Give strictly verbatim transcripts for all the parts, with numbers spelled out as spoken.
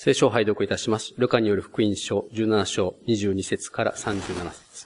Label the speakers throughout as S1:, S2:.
S1: 聖書を拝読いたします。ルカによる福音書じゅうなな章にじゅうに節からさんじゅうなな節。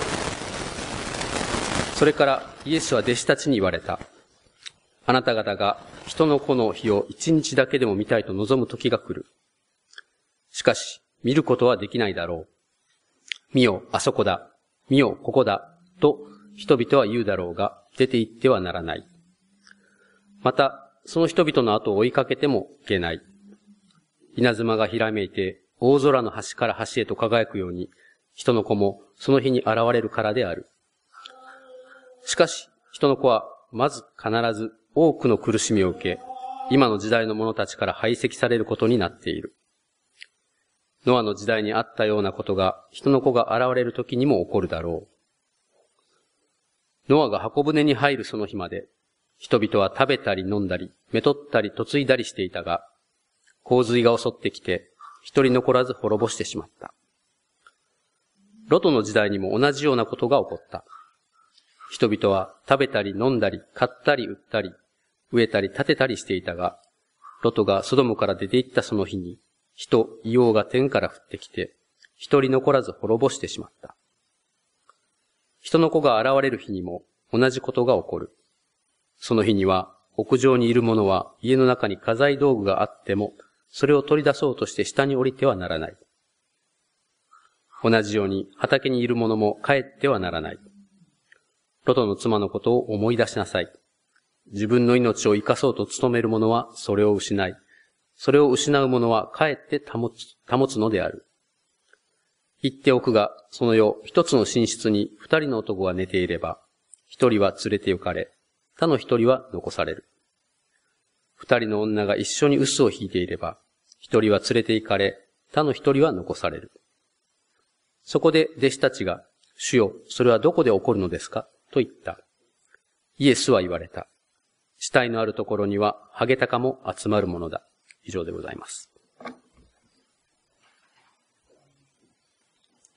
S1: それからイエスは弟子たちに言われた。あなた方が人の子の日を一日だけでも見たいと望む時が来る。しかし、見ることはできないだろう。見よ、あそこだ。見よ、ここだ。と人々は言うだろうが、出て行ってはならない。また、その人々の後を追いかけてもいけない。稲妻がひらめいて、大空の端から端へと輝くように、人の子もその日に現れるからである。しかし、人の子は、まず必ず多くの苦しみを受け、今の時代の者たちから排斥されることになっている。ノアの時代にあったようなことが、人の子が現れる時にも起こるだろう。ノアが箱舟に入るその日まで、人々は食べたり飲んだり、めとったり嫁いだりしていたが、洪水が襲ってきて、一人残らず滅ぼしてしまった。ロトの時代にも同じようなことが起こった。人々は食べたり飲んだり、買ったり売ったり、植えたり建てたりしていたが、ロトがソドムから出て行ったその日に、火と硫黄が天から降ってきて、一人残らず滅ぼしてしまった。人の子が現れる日にも同じことが起こる。その日には、屋上にいる者は家の中に家財道具があっても、それを取り出そうとして下に降りてはならない。同じように畑にいる者も帰ってはならない。ロトの妻のことを思い出しなさい。自分の命を生かそうと努める者はそれを失い、それを失う者は帰って保つ、保つのである。言っておくが、その夜一つの寝室に二人の男が寝ていれば、一人は連れて行かれ、他の一人は残される。二人の女が一緒に臼を引いていれば、一人は連れて行かれ、他の一人は残される。そこで弟子たちが、主よ、それはどこで起こるのですかと言った。イエスは言われた。死体のあるところには、ハゲタカも集まるものだ。以上でございます。